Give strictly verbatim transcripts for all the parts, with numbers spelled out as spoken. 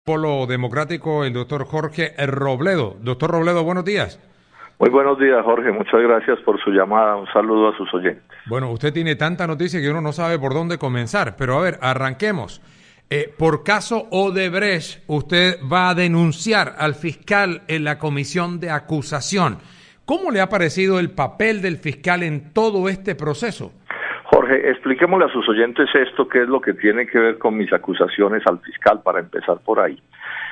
Polo Democrático, el doctor Jorge Robledo. Doctor Robledo, buenos días. Muy buenos días, Jorge. Muchas gracias por su llamada. Un saludo a sus oyentes. Bueno, usted tiene tanta noticia que uno no sabe por dónde comenzar, pero a ver, arranquemos. Eh, por caso Odebrecht, usted va a denunciar al fiscal en la comisión de acusación. ¿Cómo le ha parecido el papel del fiscal en todo este proceso? Jorge, expliquémosle a sus oyentes esto, qué es lo que tiene que ver con mis acusaciones al fiscal, para empezar por ahí.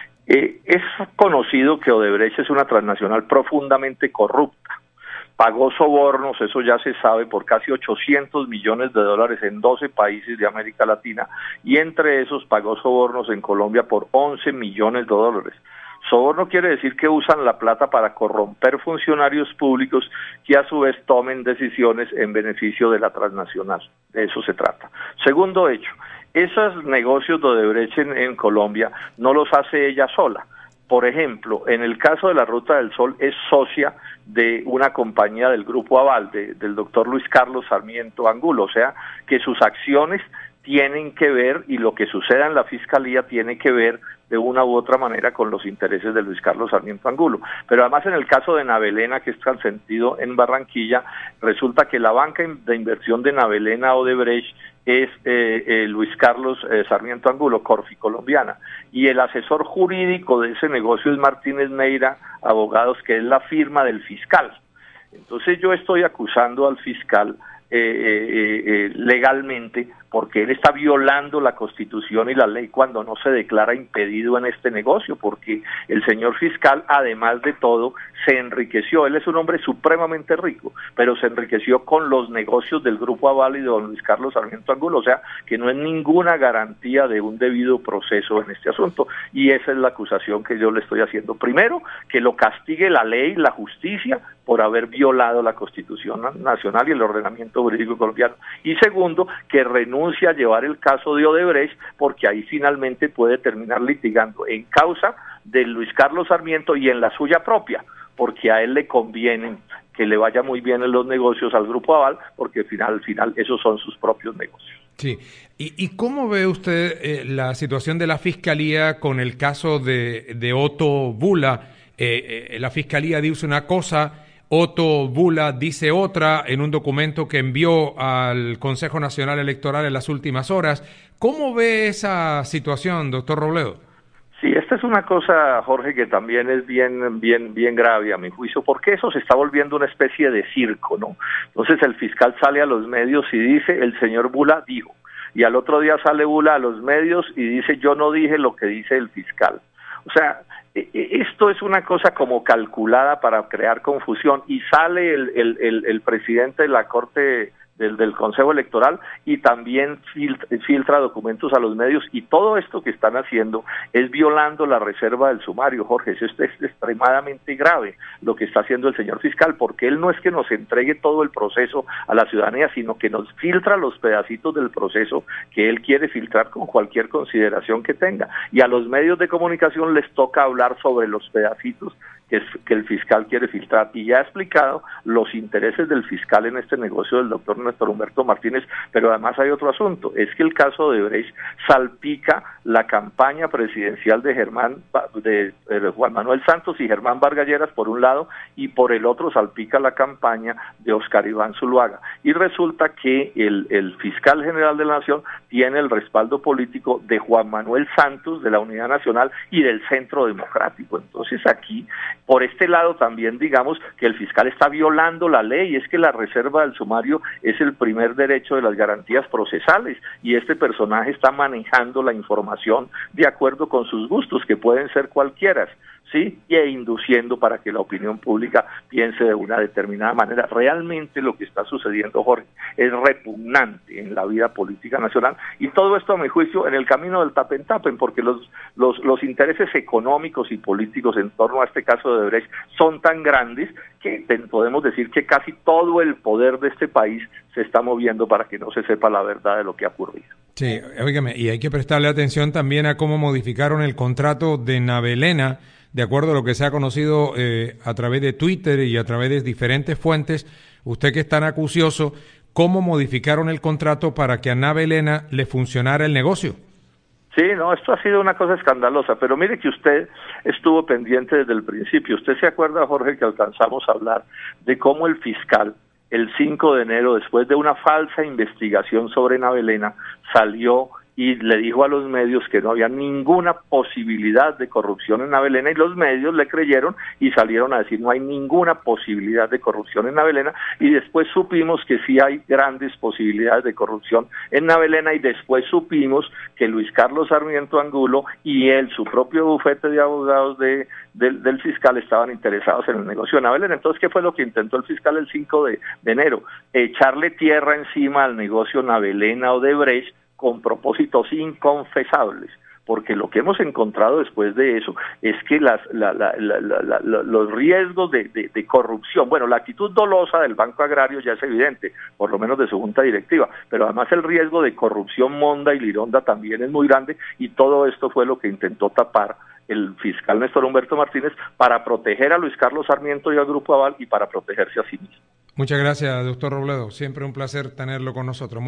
Eh, es conocido que Odebrecht es una transnacional profundamente corrupta. Pagó sobornos, eso ya se sabe, por casi ochocientos millones de dólares en doce países de América Latina, y entre esos pagó sobornos en Colombia por once millones de dólares. Soborno quiere decir que usan la plata para corromper funcionarios públicos que a su vez tomen decisiones en beneficio de la transnacional. De eso se trata. Segundo hecho, esos negocios de Odebrecht en, en Colombia no los hace ella sola. Por ejemplo, en el caso de la Ruta del Sol es socia de una compañía del Grupo Aval, de, del doctor Luis Carlos Sarmiento Angulo, o sea que sus acciones tienen que ver, y lo que suceda en la Fiscalía tiene que ver de una u otra manera con los intereses de Luis Carlos Sarmiento Angulo. Pero además en el caso de Navelena, que es consentido en Barranquilla, resulta que la banca de inversión de Navelena Odebrecht es eh, eh, Luis Carlos eh, Sarmiento Angulo, Corfi Colombiana, y el asesor jurídico de ese negocio es Martínez Neira Abogados, que es la firma del fiscal. Entonces yo estoy acusando al fiscal eh, eh, eh, legalmente porque él está violando la Constitución y la ley cuando no se declara impedido en este negocio, porque el señor fiscal, además de todo, se enriqueció. Él es un hombre supremamente rico, pero se enriqueció con los negocios del Grupo Aval y de don Luis Carlos Sarmiento Angulo, o sea, que no es ninguna garantía de un debido proceso en este asunto, y esa es la acusación que yo le estoy haciendo. Primero, que lo castigue la ley, la justicia, por haber violado la Constitución Nacional y el ordenamiento jurídico colombiano, y segundo, que renuncie a llevar el caso de Odebrecht, porque ahí finalmente puede terminar litigando en causa de Luis Carlos Sarmiento y en la suya propia, porque a él le conviene que le vaya muy bien en los negocios al Grupo Aval, porque al final, al final esos son sus propios negocios. Sí. ¿Y, y cómo ve usted eh, la situación de la Fiscalía con el caso de, de Otto Bula? Eh, eh, la Fiscalía dice una cosa, Otto Bula dice otra en un documento que envió al Consejo Nacional Electoral en las últimas horas. ¿Cómo ve esa situación, doctor Robledo? Sí, esta es una cosa, Jorge, que también es bien, bien, bien grave a mi juicio, porque eso se está volviendo una especie de circo, ¿no? Entonces el fiscal sale a los medios y dice, el señor Bula dijo, y al otro día sale Bula a los medios y dice, yo no dije lo que dice el fiscal. O sea, esto es una cosa como calculada para crear confusión, y sale el, el, el, el presidente de la Corte del, del Consejo Electoral y también filtra, filtra documentos a los medios, y todo esto que están haciendo es violando la reserva del sumario, Jorge. Eso es extremadamente grave lo que está haciendo el señor fiscal, porque él no es que nos entregue todo el proceso a la ciudadanía, sino que nos filtra los pedacitos del proceso que él quiere filtrar con cualquier consideración que tenga, y a los medios de comunicación les toca hablar sobre los pedacitos que, es, que el fiscal quiere filtrar, y ya ha explicado los intereses del fiscal en este negocio del doctor Néstor Humberto Martínez. Pero además hay otro asunto, es que el caso de Odebrecht salpica la campaña presidencial de Germán de, de Juan Manuel Santos y Germán Vargas Lleras por un lado, y por el otro salpica la campaña de Oscar Iván Zuluaga, y resulta que el, el fiscal general de la Nación tiene el respaldo político de Juan Manuel Santos, de la Unidad Nacional, y del Centro Democrático. Entonces aquí, por este lado también digamos que el fiscal está violando la ley. Es que la reserva del sumario es el primer derecho de las garantías procesales, y este personaje está manejando la información de acuerdo con sus gustos, que pueden ser cualquiera, ¿sí? E induciendo para que la opinión pública piense de una determinada manera. Realmente lo que está sucediendo, Jorge, es repugnante en la vida política nacional, y todo esto, a mi juicio, en el camino del tapen-tapen, porque los, los, los intereses económicos y políticos en torno a este caso de Odebrecht son tan grandes que podemos decir que casi todo el poder de este país se está moviendo para que no se sepa la verdad de lo que ha ocurrido. Sí, óigame, y hay que prestarle atención también a cómo modificaron el contrato de Navelena, de acuerdo a lo que se ha conocido eh, a través de Twitter y a través de diferentes fuentes. Usted que es tan acucioso, ¿cómo modificaron el contrato para que a Navelena le funcionara el negocio? Sí, no, esto ha sido una cosa escandalosa, pero mire que usted estuvo pendiente desde el principio. Usted se acuerda, Jorge, que alcanzamos a hablar de cómo el fiscal, el cinco de enero, después de una falsa investigación sobre Navelena, salió y le dijo a los medios que no había ninguna posibilidad de corrupción en Navelena, y los medios le creyeron y salieron a decir no hay ninguna posibilidad de corrupción en Navelena, y después supimos que sí hay grandes posibilidades de corrupción en Navelena, y después supimos que Luis Carlos Sarmiento Angulo y él, su propio bufete de abogados de, de, del fiscal, estaban interesados en el negocio de Navelena. Entonces, ¿qué fue lo que intentó el fiscal el cinco de enero? Echarle tierra encima al negocio Navelena Odebrecht, con propósitos inconfesables, porque lo que hemos encontrado después de eso es que las, la, la, la, la, la, los riesgos de, de, de corrupción, bueno, la actitud dolosa del Banco Agrario ya es evidente, por lo menos de su junta directiva, pero además el riesgo de corrupción Monda y Lironda también es muy grande, y todo esto fue lo que intentó tapar el fiscal Néstor Humberto Martínez para proteger a Luis Carlos Sarmiento y al Grupo Aval y para protegerse a sí mismo. Muchas gracias, doctor Robledo. Siempre un placer tenerlo con nosotros.